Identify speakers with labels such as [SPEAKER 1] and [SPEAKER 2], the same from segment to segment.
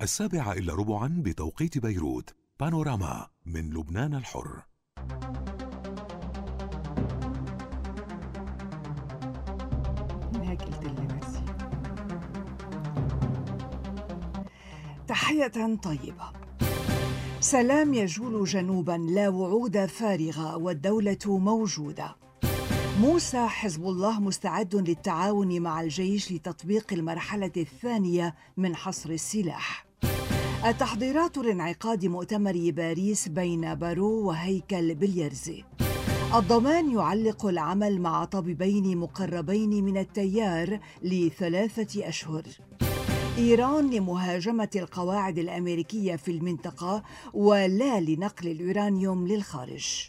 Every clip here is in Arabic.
[SPEAKER 1] 7:15 بتوقيت بيروت. بانوراما من لبنان الحر.
[SPEAKER 2] تحية طيبة. سلام يجول جنوبا، لا وعود فارغة والدولة موجودة. موسى: حزب الله مستعد للتعاون مع الجيش لتطبيق المرحلة الثانية من حصر السلاح. التحضيرات لانعقاد مؤتمر باريس بين بارو وهيكل بليرزي. الضمان يعلق العمل مع طبيبين مقربين من التيار ل3 أشهر. إيران لمهاجمة القواعد الأمريكية في المنطقة ولا لنقل اليورانيوم للخارج.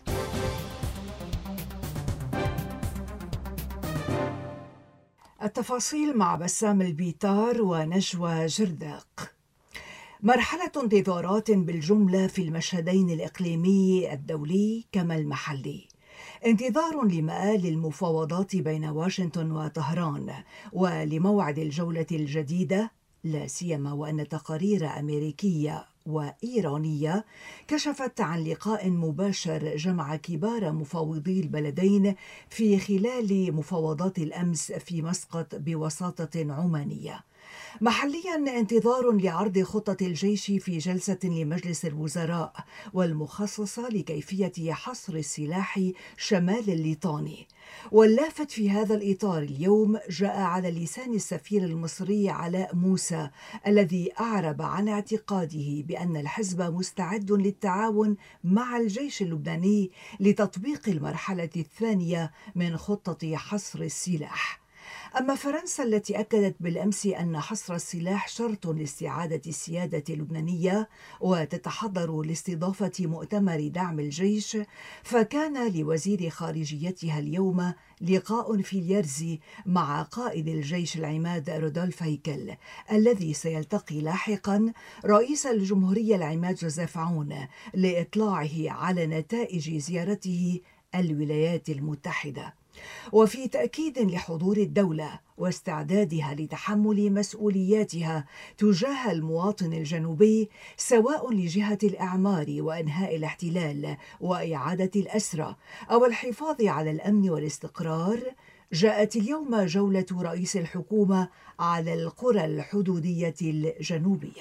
[SPEAKER 2] التفاصيل مع بسام البيطار ونجوى جرداق. مرحلة انتظارات بالجملة في المشهدين الإقليمي الدولي كما المحلي. انتظار لمآل المفاوضات بين واشنطن وطهران ولموعد الجولة الجديدة، لا سيما وأن تقارير أمريكية وإيرانية كشفت عن لقاء مباشر جمع كبار مفاوضي البلدين في خلال مفاوضات الأمس في مسقط بوساطة عمانية. محليا انتظار لعرض خطة الجيش في جلسة لمجلس الوزراء والمخصصة لكيفية حصر السلاح شمال الليطاني. واللافت في هذا الإطار اليوم جاء على لسان السفير المصري علاء موسى، الذي أعرب عن اعتقاده بأن الحزب مستعد للتعاون مع الجيش اللبناني لتطبيق المرحلة الثانية من خطة حصر السلاح. أما فرنسا التي أكدت بالأمس أن حصر السلاح شرط لاستعادة السيادة اللبنانية وتتحضر لاستضافة مؤتمر دعم الجيش، فكان لوزير خارجيتها اليوم لقاء في اليرزي مع قائد الجيش العماد رودولف هيكل، الذي سيلتقي لاحقا رئيس الجمهورية العماد جوزيف عون لإطلاعه على نتائج زيارته الولايات المتحدة. وفي تأكيد لحضور الدولة واستعدادها لتحمل مسؤولياتها تجاه المواطن الجنوبي، سواء لجهة الإعمار وإنهاء الاحتلال وإعادة الأسرى أو الحفاظ على الأمن والاستقرار، جاءت اليوم جولة رئيس الحكومة على القرى الحدودية الجنوبية.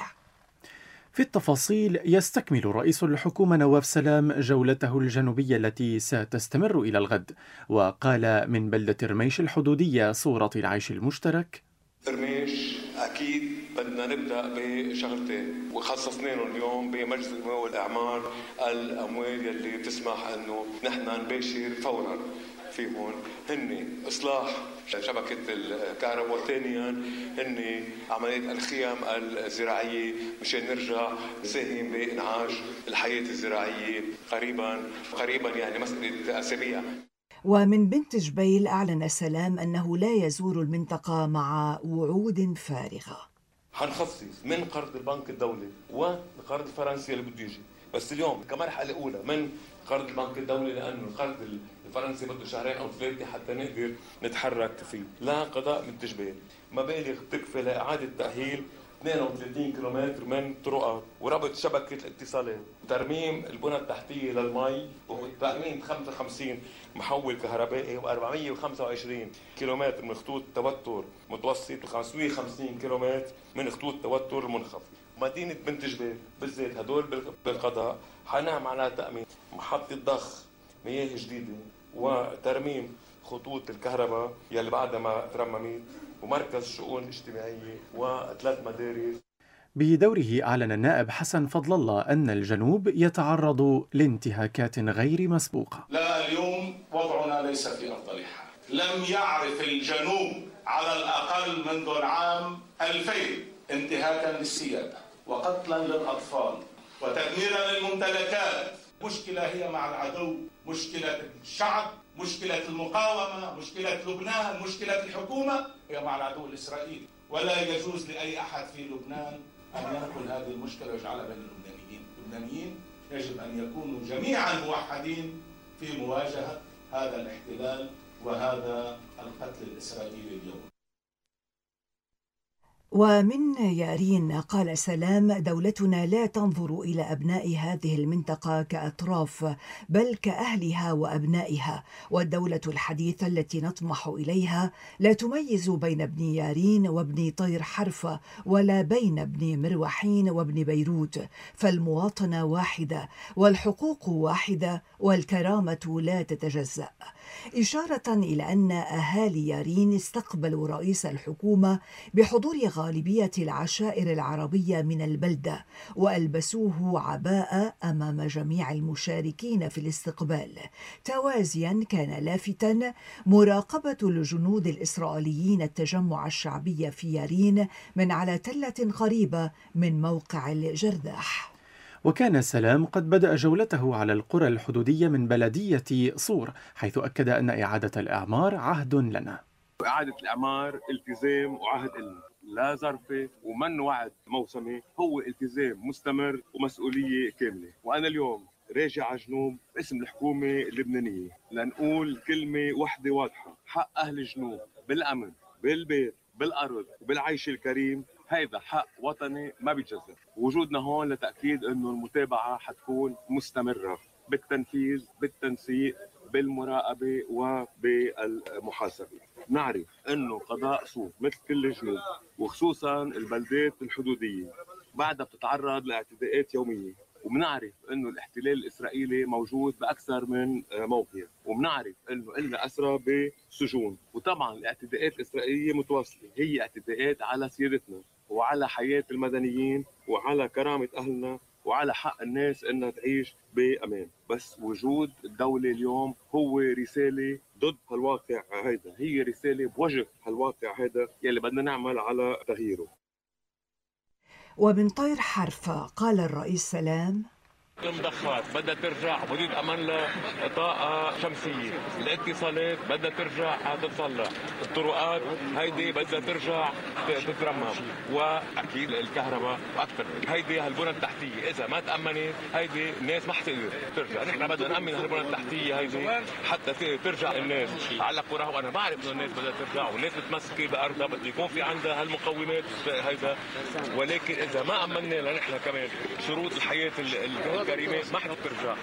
[SPEAKER 3] في التفاصيل، يستكمل رئيس الحكومة نواف سلام جولته الجنوبية التي ستستمر إلى الغد، وقال من بلدة رميش الحدودية صورة العيش المشترك:
[SPEAKER 4] رميش أكيد بدنا نبدأ بشغلتين وخصصنا لهم اليوم بمجلس النواب والإعمار الأموال يلي بتسمح أنه نحن نباشر فورا فيهم، هن إصلاح شبكة الكهرباء، وثانيا هن عملية الخيام الزراعية مشان نرجع نساهم بإنعاش الحياة الزراعية قريبا يعني مسألة أسابيع.
[SPEAKER 2] ومن بنت جبيل أعلن سلام أنه لا يزور المنطقة مع وعود فارغة.
[SPEAKER 4] حنخصص من قرض البنك الدولي والقرض الفرنسي اللي بده يجي، بس اليوم كمرحلة أولى من قرض البنك الدولي، لأنه القرض الفرنسي بده 2 أو 3 حتى نقدر نتحرك فيه، لا قضاء من تجبيل، مبالغ تكفي لإعادة تأهيل 32 كيلومتر من طرقات وربط شبكة الاتصالات، ترميم البنى التحتية للمي، وتأمين 55 محول كهربائي و425 كيلومتر من خطوط توتر متوسط و550 كيلومتر من خطوط توتر منخفض. مدينة بنت جبيل بالذات هدول بالقضاء حنعمل على تأمين محطة ضخ مياه جديدة وترميم خطوط الكهرباء يلي بعدها ما ترممت، ومركز شؤون اجتماعية و3 مدارس.
[SPEAKER 3] بدوره أعلن النائب حسن فضل الله أن الجنوب يتعرض لانتهاكات غير مسبوقة.
[SPEAKER 5] لا، اليوم وضعنا ليس في أفضل حال. لم يعرف الجنوب على الأقل منذ العام 2000 انتهاكا للسيادة وقتلا للأطفال وتدميرا للممتلكات. مشكلة هي مع العدو، مشكلة الشعب، مشكلة المقاومة، مشكلة لبنان، مشكلة الحكومة هي مع العدو الإسرائيلي، ولا يجوز لأي أحد في لبنان أن ينقل هذه المشكلة ويجعلها بين اللبنانيين يجب أن يكونوا جميعا موحدين في مواجهة هذا الاحتلال وهذا القتل الإسرائيلي اليوم.
[SPEAKER 2] ومن يارين قال سلام: دولتنا لا تنظر إلى أبناء هذه المنطقة كأطراف، بل كأهلها وأبنائها، والدولة الحديثة التي نطمح إليها لا تميز بين ابن يارين وابن طير حرفة، ولا بين ابن مروحين وابن بيروت، فالمواطنة واحدة والحقوق واحدة والكرامة لا تتجزأ، إشارة إلى أن أهالي يارين استقبلوا رئيس الحكومة بحضور غالبية العشائر العربية من البلدة، وألبسوه عباءة أمام جميع المشاركين في الاستقبال. توازيا كان لافتا مراقبة الجنود الإسرائيليين التجمع الشعبي في يارين من على تلة قريبة من موقع الجرداح.
[SPEAKER 3] وكان سلام قد بدأ جولته على القرى الحدودية من بلدية صور، حيث أكد أن إعادة الإعمار عهد لنا.
[SPEAKER 6] إعادة الإعمار التزام وعهد لنا، لا ظرفي ومن وعد موسمي، هو التزام مستمر ومسؤولية كاملة. وأنا اليوم راجع على جنوب باسم الحكومة اللبنانية لنقول كلمة واحدة واضحة: حق أهل الجنوب بالأمن، بالبيت، بالأرض وبالعيش الكريم، هيدا حق وطني ما بيتجزأ. وجودنا هون لتأكيد أنه المتابعة حتكون مستمرة بالتنفيذ، بالتنسيق، بالمراقبة وبالمحاسبة. نعرف أنه قضاء صور مثل كل الجنوب وخصوصا البلدات الحدودية بعدها بتتعرض لاعتداءات يومية، وبنعرف أنه الاحتلال الإسرائيلي موجود بأكثر من موقع، وبنعرف أنه إلنا أسرى بسجون، وطبعا الاعتداءات الإسرائيلية متواصلة، هي اعتداءات على سيادتنا وعلى حياة المدنيين وعلى كرامة أهلنا وعلى حق الناس أنها تعيش بأمان. بس وجود الدولة اليوم هو رسالة ضد هالواقع هيدا، هي رسالة بوجه هالواقع هيدا يلي بدنا نعمل على تغييره.
[SPEAKER 2] ومن طير حرفة قال الرئيس سلام:
[SPEAKER 4] المضخات بدها ترجع، حدود امان لها طاقه شمسيه، الاتصالات بدها ترجع تتصلح، الطرقات هيدي بدها ترجع تترمم، واكيد الكهرباء واكثر. هيدي هالبنى التحتيه اذا ما تامنت هيدي الناس ما حتقدر ترجع. نحن بدنا نامن هالبنى التحتيه هيدي حتى ترجع الناس على قراها، وانا بعرف انه الناس بدها ترجع والناس متمسكه بارضها، بده يكون في عندها هالمقومات هيدا، ولكن اذا ما امنا لنحن كمان شروط الحياه الكريمه ما حترجع.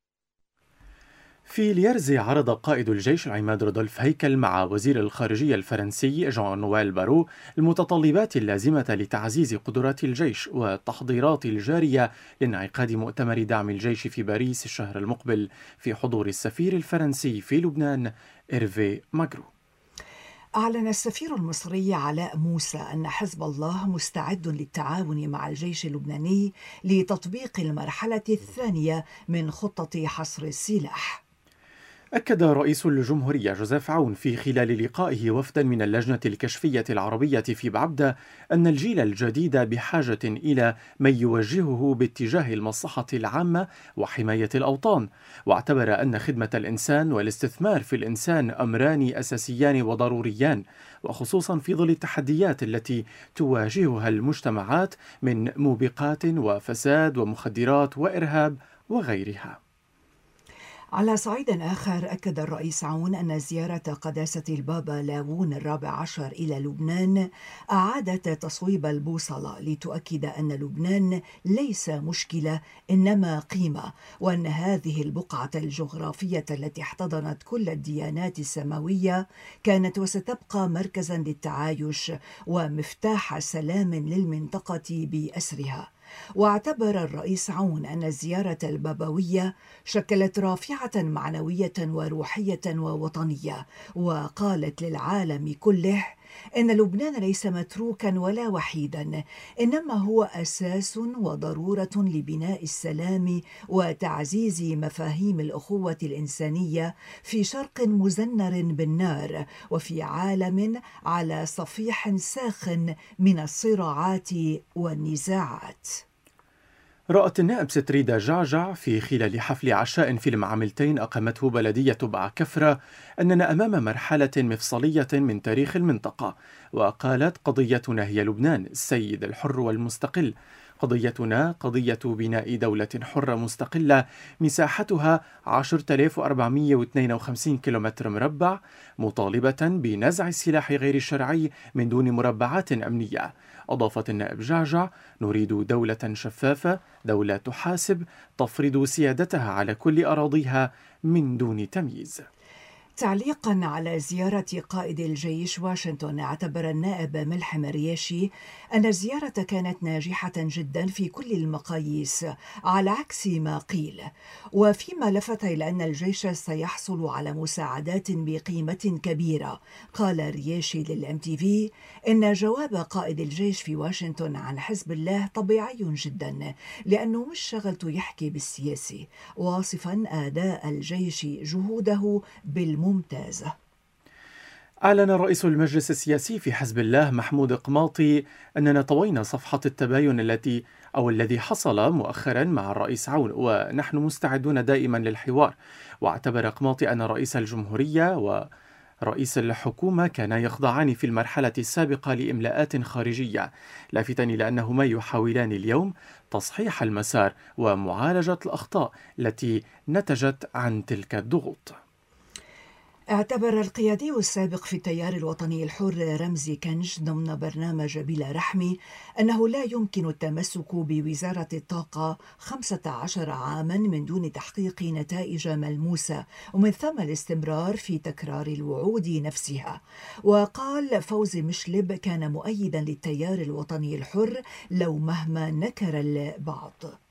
[SPEAKER 3] في ليرزي عرض قائد الجيش العماد رودولف هيكل مع وزير الخارجية الفرنسي جان نويل بارو المتطلبات اللازمة لتعزيز قدرات الجيش والتحضيرات الجارية لانعقاد مؤتمر دعم الجيش في باريس الشهر المقبل في حضور السفير الفرنسي في لبنان إيرفي ماغرو.
[SPEAKER 2] أعلن السفير المصري علاء موسى أن حزب الله مستعد للتعاون مع الجيش اللبناني لتطبيق المرحلة الثانية من خطة حصر السلاح.
[SPEAKER 3] أكد رئيس الجمهورية جوزيف عون في خلال لقائه وفدا من اللجنة الكشفية العربية في بعبدة أن الجيل الجديد بحاجة إلى من يوجهه باتجاه المصلحة العامة وحماية الأوطان، واعتبر أن خدمة الإنسان والاستثمار في الإنسان أمران أساسيان وضروريان، وخصوصا في ظل التحديات التي تواجهها المجتمعات من موبقات وفساد ومخدرات وإرهاب وغيرها.
[SPEAKER 2] على صعيد آخر، أكد الرئيس عون أن زيارة قداسة البابا لاوون الرابع عشر إلى لبنان أعادت تصويب البوصلة لتؤكد أن لبنان ليس مشكلة إنما قيمة، وأن هذه البقعة الجغرافية التي احتضنت كل الديانات السماوية كانت وستبقى مركزا للتعايش ومفتاح سلام للمنطقة بأسرها. واعتبر الرئيس عون أن الزيارة البابوية شكلت رافعة معنوية وروحية ووطنية، وقالت للعالم كله إن لبنان ليس متروكا ولا وحيدا، إنما هو أساس وضرورة لبناء السلام وتعزيز مفاهيم الأخوة الإنسانية في شرق مزنر بالنار، وفي عالم على صفيح ساخن من الصراعات والنزاعات.
[SPEAKER 3] رأت النائب ستريدا جعجع في خلال حفل عشاء في المعاملتين أقامته بلدية بعكفرة أننا أمام مرحلة مفصلية من تاريخ المنطقة، وقالت: قضيتنا هي لبنان السيد الحر والمستقل، قضيتنا قضية بناء دولة حرة مستقلة مساحتها 10452 كيلومتر مربع، مطالبة بنزع السلاح غير الشرعي من دون مربعات أمنية. أضافت النائب جعجع: نريد دولة شفافة، دولة تحاسب، تفرض سيادتها على كل أراضيها من دون تمييز.
[SPEAKER 2] تعليقا على زيارة قائد الجيش واشنطن، اعتبر النائب ملحم الرياشي أن الزيارة كانت ناجحة جدا في كل المقاييس على عكس ما قيل، وفيما لفت إلى أن الجيش سيحصل على مساعدات بقيمة كبيرة. قال الرياشي للMTV إن جواب قائد الجيش في واشنطن عن حزب الله طبيعي جدا لأنه مش شغلته يحكي بالسياسي، واصفا أداء الجيش جهوده بالممتازة.
[SPEAKER 3] أعلن رئيس المجلس السياسي في حزب الله محمود قماطي أننا طوينا صفحة التباين الذي حصل مؤخرا مع الرئيس عون، ونحن مستعدون دائما للحوار. واعتبر قماطي أن رئيس الجمهورية ورئيس الحكومة كانا يخضعان في المرحلة السابقة لإملاءات خارجية، لافتا إلى أنهما يحاولان اليوم تصحيح المسار ومعالجة الأخطاء التي نتجت عن تلك الضغوط.
[SPEAKER 2] اعتبر القيادي السابق في التيار الوطني الحر رمزي كنج ضمن برنامج بلا رحمي أنه لا يمكن التمسك بوزارة الطاقة 15 عاما من دون تحقيق نتائج ملموسة، ومن ثم الاستمرار في تكرار الوعود نفسها. وقال فوزي مشلب كان مؤيدا للتيار الوطني الحر لو مهما نكر البعض.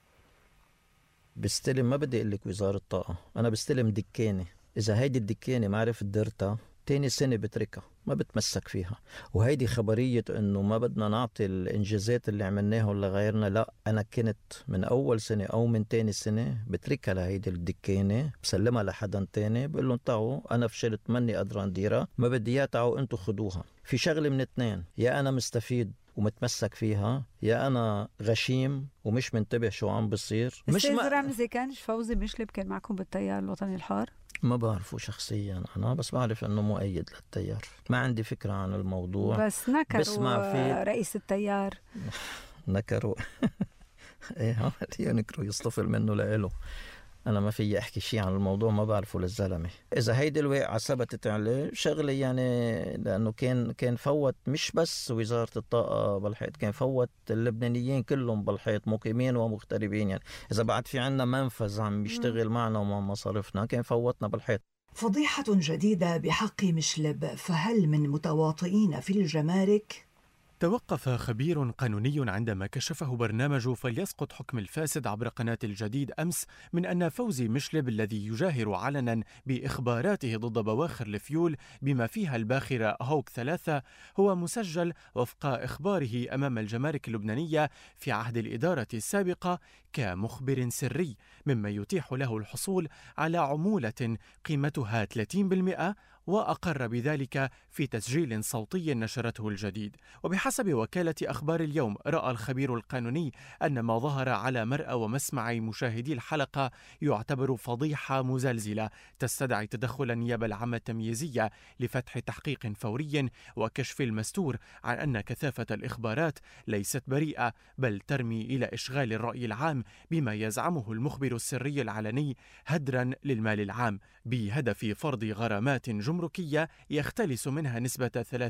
[SPEAKER 7] بستلم، ما بدي أقول لك وزارة الطاقة، أنا بستلم دكانة. إذا هيدي الدكانة ما عرفت درتها تاني سنة بتركها، ما بتمسك فيها. وهيدي خبرية إنه ما بدنا نعطي الإنجازات اللي عملناها لغيرنا، لا، أنا كنت من أول سنة أو من تاني سنة بتركها لهيدي الدكانة، بسلمها لحدا تاني، بقول لهم تعوا أنا فشلت، ماني قادرة نديرها، ما بدي إياها، تعوا أنتوا خدوها. في شغلة من اتنين، يا أنا مستفيد ومتمسك فيها، يا أنا غشيم ومش منتبه شو عم بصير.
[SPEAKER 8] أستاذ رمزي كانش فوزي مشلب كان معكم بالتيار الوطني الحر؟
[SPEAKER 7] ما بعرفه شخصيا أنا، بس بعرف أنه مؤيد للتيار. ما عندي فكرة عن الموضوع،
[SPEAKER 8] بس نكروا رئيس التيار.
[SPEAKER 7] نكروا إيه، ينكروا يصطفل منه لإله. أنا ما في أحكي شيء عن الموضوع، ما بعرفه للزلمة. إذا هيدي الواقعة ثبتت عليه شغلة يعني، لأنه كان فوت مش بس وزارة الطاقة بالحيط، كان فوت اللبنانيين كلهم بالحيط، مقيمين ومغتربين. يعني إذا بعد في عنا منفذ عم يشتغل معنا ومع مصارفنا كان فوتنا بالحيط.
[SPEAKER 2] فضيحة جديدة بحق مشلب، فهل من متواطئين في الجمارك؟
[SPEAKER 3] توقف خبير قانوني عندما كشفه برنامج فليسقط حكم الفاسد عبر قناة الجديد أمس من أن فوزي مشلب الذي يجاهر علنا بإخباراته ضد بواخر الفيول بما فيها الباخرة هوك 3 هو مسجل وفق إخباره أمام الجمارك اللبنانية في عهد الإدارة السابقة كمخبر سري، مما يتيح له الحصول على عمولة قيمتها 30%، وأقر بذلك في تسجيل صوتي نشرته الجديد. وبحسب وكالة أخبار اليوم، رأى الخبير القانوني أن ما ظهر على مرأى ومسمع مشاهدي الحلقة يعتبر فضيحة مزلزلة تستدعي تدخل النيابة العامة التمييزية لفتح تحقيق فوري وكشف المستور عن أن كثافة الإخبارات ليست بريئة، بل ترمي إلى إشغال الرأي العام بما يزعمه المخبر السري العلني هدرا للمال العام، بهدف فرض غرامات جمركية يختلس منها نسبة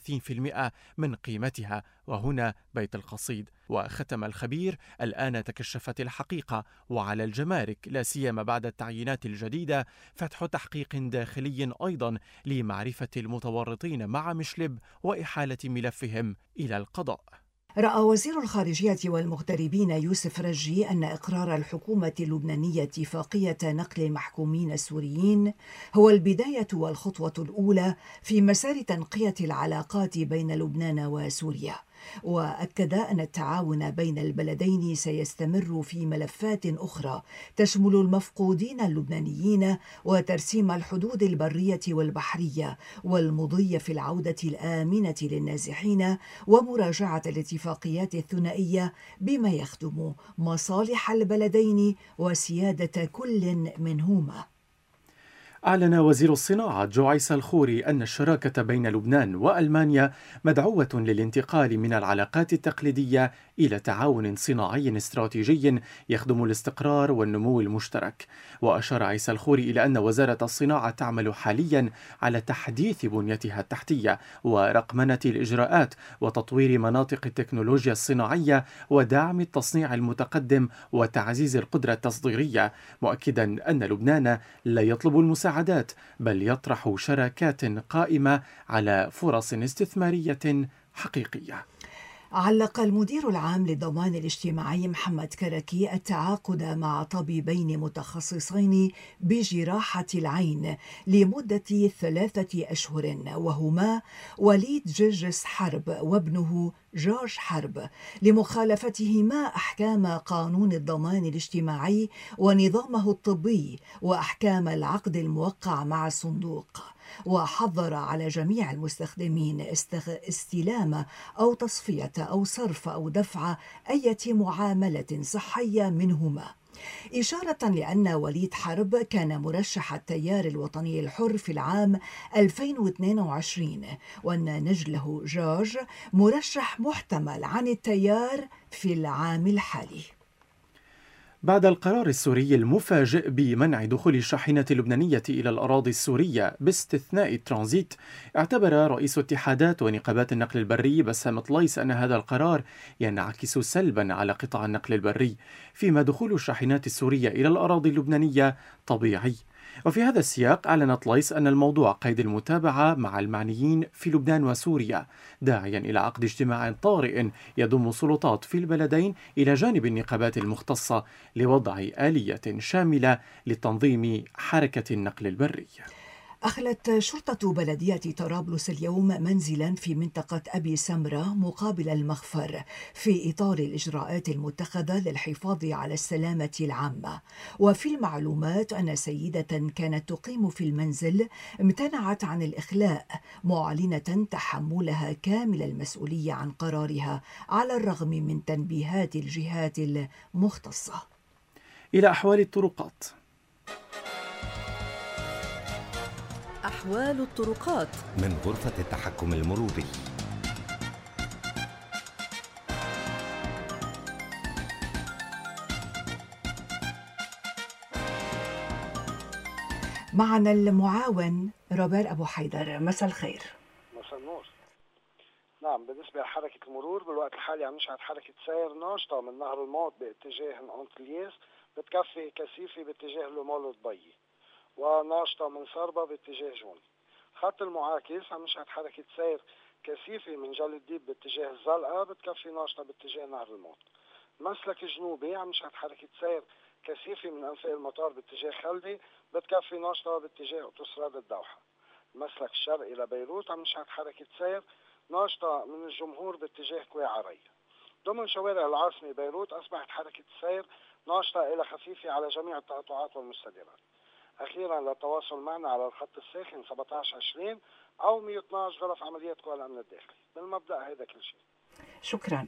[SPEAKER 3] 30% من قيمتها، وهنا بيت القصيد. وختم الخبير: الآن تكشفت الحقيقة، وعلى الجمارك لا سيما بعد التعيينات الجديدة فتح تحقيق داخلي أيضا لمعرفة المتورطين مع مشلب وإحالة ملفهم إلى القضاء.
[SPEAKER 2] رأى وزير الخارجية والمغتربين يوسف رجي أن إقرار الحكومة اللبنانية اتفاقية نقل المحكومين السوريين هو البداية والخطوة الأولى في مسار تنقية العلاقات بين لبنان وسوريا، وأكد أن التعاون بين البلدين سيستمر في ملفات أخرى تشمل المفقودين اللبنانيين وترسيم الحدود البرية والبحرية والمضي في العودة الآمنة للنازحين ومراجعة الاتفاقيات الثنائية بما يخدم مصالح البلدين وسيادة كل منهما.
[SPEAKER 3] أعلن وزير الصناعة جو عيسى الخوري أن الشراكة بين لبنان وألمانيا مدعوة للانتقال من العلاقات التقليدية إلى تعاون صناعي استراتيجي يخدم الاستقرار والنمو المشترك. وأشار عيسى الخوري إلى أن وزارة الصناعة تعمل حاليا على تحديث بنيتها التحتية ورقمنة الإجراءات وتطوير مناطق التكنولوجيا الصناعية ودعم التصنيع المتقدم وتعزيز القدرة التصديرية، مؤكدا أن لبنان لا يطلب المساعدات بل يطرح شراكات قائمة على فرص استثمارية حقيقية.
[SPEAKER 2] علق المدير العام للضمان الاجتماعي محمد كركي التعاقد مع طبيبين متخصصين بجراحة العين لمدة 3 أشهر، وهما وليد جرجس حرب وابنه جورج حرب، لمخالفتهما أحكام قانون الضمان الاجتماعي ونظامه الطبي وأحكام العقد الموقع مع الصندوق. وحظر على جميع المستخدمين استلام أو تصفية أو صرف أو دفع أي معاملة صحية منهما، إشارة لأن وليد حرب كان مرشح التيار الوطني الحر في العام 2022، وأن نجله جورج مرشح محتمل عن التيار في العام الحالي.
[SPEAKER 3] بعد القرار السوري المفاجئ بمنع دخول الشاحنة اللبنانية إلى الأراضي السورية باستثناء الترانزيت، اعتبر رئيس اتحادات ونقابات النقل البري بسام طليس أن هذا القرار ينعكس سلبا على قطاع النقل البري، فيما دخول الشاحنات السورية إلى الأراضي اللبنانية طبيعي. وفي هذا السياق أعلن طليس أن الموضوع قيد المتابعة مع المعنيين في لبنان وسوريا، داعيا إلى عقد اجتماع طارئ يضم سلطات في البلدين إلى جانب النقابات المختصة لوضع آلية شاملة لتنظيم حركة النقل البري.
[SPEAKER 2] أخلت شرطة بلدية طرابلس اليوم منزلا في منطقة أبي سمرة مقابل المخفر في إطار الإجراءات المتخذة للحفاظ على السلامة العامة. وفي المعلومات أن سيدة كانت تقيم في المنزل امتنعت عن الإخلاء، معلنة تحملها كامل المسؤولية عن قرارها على الرغم من تنبيهات الجهات المختصة.
[SPEAKER 3] إلى أحوال الطرقات.
[SPEAKER 9] أحوال الطرقات
[SPEAKER 10] من غرفة التحكم المروري.
[SPEAKER 2] معنا المعاون روبير أبو حيدر. مساء الخير.
[SPEAKER 11] مساء النور. نعم، بالنسبة لحركة المرور بالوقت الحالي عم نشهد حركة سير ناشطة من نهر الموت باتجاه أنطلياس بتكفي كثيفة باتجاه لومول الضبي، وناشطة من صربة باتجاه جون. خط المعاكس عم نشهد حركة سير كثيفة من جل الديب باتجاه الزلقة بتكفي ناشطة باتجاه نهر الموت. المسلك الجنوبي عم نشهد حركة سير كثيفة من أنفاق المطار باتجاه خلدي بتكفي ناشطة باتجاه أوتوستراد الدوحة. المسلك الشرقي لبيروت عم نشهد حركة سير ناشطة من الجمهور باتجاه كوي عري. ضمن شوارع العاصمة بيروت أصبحت حركة السير ناشطة إلى خفيفة على جميع التقاطعات والمستديرات. أخيرا للتواصل معنا على الخط الساخن 1720 أو 112 غرف عمليات قوى الأمن الداخلي. بالمبدأ هذا كل شيء.
[SPEAKER 2] شكرا.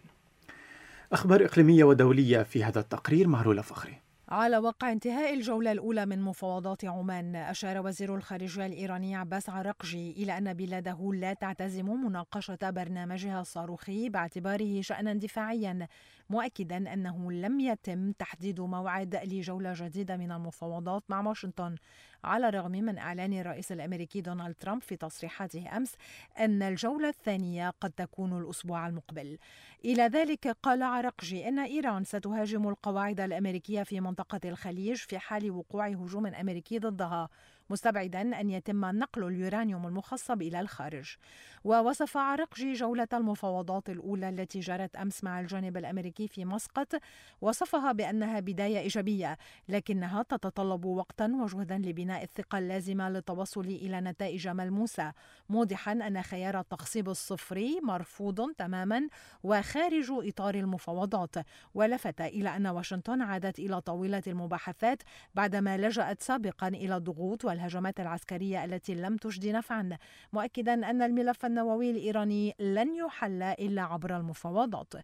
[SPEAKER 3] أخبار إقليمية ودولية في هذا التقرير مع رولا فخري.
[SPEAKER 12] على وقع انتهاء الجولة الأولى من مفاوضات عمان، أشار وزير الخارجية الإيراني عباس عراقجي إلى أن بلاده لا تعتزم مناقشة برنامجها الصاروخي باعتباره شأنا دفاعيا، مؤكدا أنه لم يتم تحديد موعد لجولة جديدة من المفاوضات مع واشنطن، على الرغم من إعلان الرئيس الأمريكي دونالد ترامب في تصريحاته أمس أن الجولة الثانية قد تكون الأسبوع المقبل. إلى ذلك قال عراقجي أن إيران ستهاجم القواعد الأمريكية في منطقة الخليج في حال وقوع هجوم أمريكي ضدها، مستبعدا أن يتم نقل اليورانيوم المخصب إلى الخارج. ووصف عراقجي جولة المفاوضات الأولى التي جرت أمس مع الجانب الأمريكي في مسقط، وصفها بأنها بداية إيجابية، لكنها تتطلب وقتا وجهدا لبناء الثقة اللازمة للتوصل إلى نتائج ملموسة، موضحا أن خيار التخصيب الصفري مرفوض تماما وخارج إطار المفاوضات. ولفت إلى أن واشنطن عادت إلى طاولة المباحثات بعدما لجأت سابقا إلى الضغوط والهجمات العسكرية التي لم تجدي نفعا، مؤكدا أن الملف النووي الإيراني لن يحل إلا عبر المفاوضات.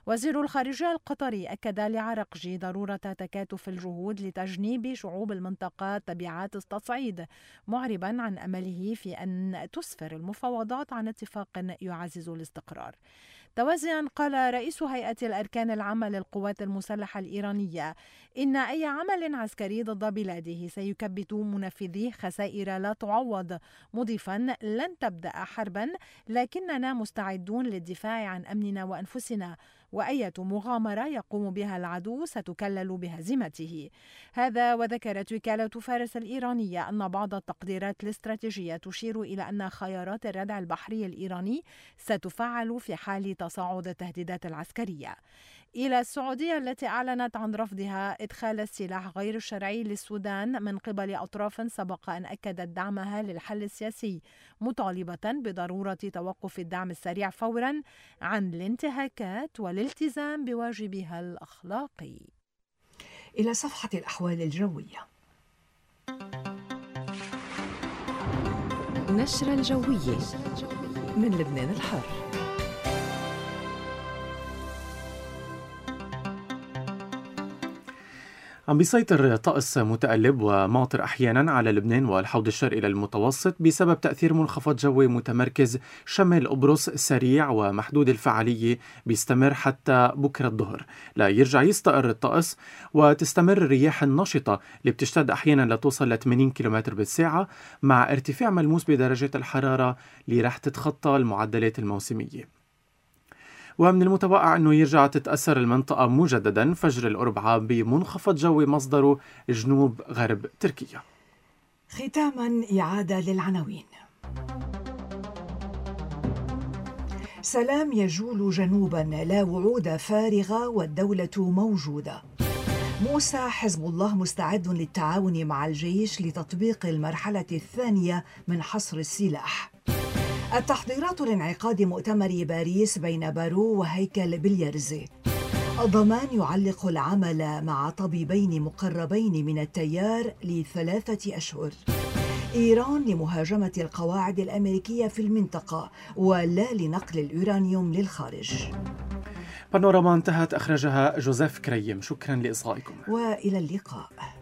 [SPEAKER 12] وزير الخارجية القطري أكد لعرقجي ضرورة تكاتف الجهود لتجنيب شعوب المنطقة تبعات التصعيد، معربا عن أمله في أن تسفر المفاوضات عن اتفاق يعزز الاستقرار. توازيا قال رئيس هيئة الأركان العامة للقوات المسلحة الإيرانية إن أي عمل عسكري ضد بلاده سيكبت منفذيه خسائر لا تعوض، مضيفا لن تبدأ حربا لكننا مستعدون للدفاع عن أمننا وأنفسنا، وأية مغامرة يقوم بها العدو ستكلل بهزيمته. هذا وذكرت وكالة فارس الإيرانية أن بعض التقديرات الاستراتيجية تشير إلى أن خيارات الردع البحري الإيراني ستفعل في حال تصاعد التهديدات العسكرية. إلى السعودية التي أعلنت عن رفضها إدخال السلاح غير الشرعي للسودان من قبل أطراف سبق أن أكدت دعمها للحل السياسي، مطالبة بضرورة توقف الدعم السريع فورا عن الانتهاكات والالتزام بواجبها الأخلاقي.
[SPEAKER 2] إلى صفحة الأحوال الجوية.
[SPEAKER 9] نشرة الجوية من لبنان الحر.
[SPEAKER 3] عم بيسيطر طقس متقلب وماطر أحيانا على لبنان والحوض الشرقي للمتوسط بسبب تأثير منخفض جوي متمركز شمال قبرص سريع ومحدود الفعالية بيستمر حتى بكرة الظهر، لا يرجع يستقر الطقس وتستمر الرياح النشطة اللي بتشتد أحيانا لتوصل ل 80 كم بالساعة مع ارتفاع ملموس بدرجات الحرارة اللي رح تتخطى المعدلات الموسمية. ومن المتوقع أنه يرجع تتأثر المنطقة مجددا فجر الأربعاء بمنخفض جوي مصدره جنوب غرب تركيا.
[SPEAKER 2] ختاما إعادة للعناوين. سلام يجول جنوبا، لا وعود فارغة والدولة موجودة. موسى: حزب الله مستعد للتعاون مع الجيش لتطبيق المرحلة الثانية من حصر السلاح. التحضيرات لانعقاد مؤتمر باريس بين بارو وهيكل بليارزي. الضمان يعلق العمل مع طبيبين مقربين من التيار ل3 أشهر. إيران لمهاجمة القواعد الأمريكية في المنطقة ولا لنقل اليورانيوم للخارج.
[SPEAKER 3] بانوراما انتهت، أخرجها جوزيف كريم. شكرا لإصغائكم
[SPEAKER 2] وإلى اللقاء.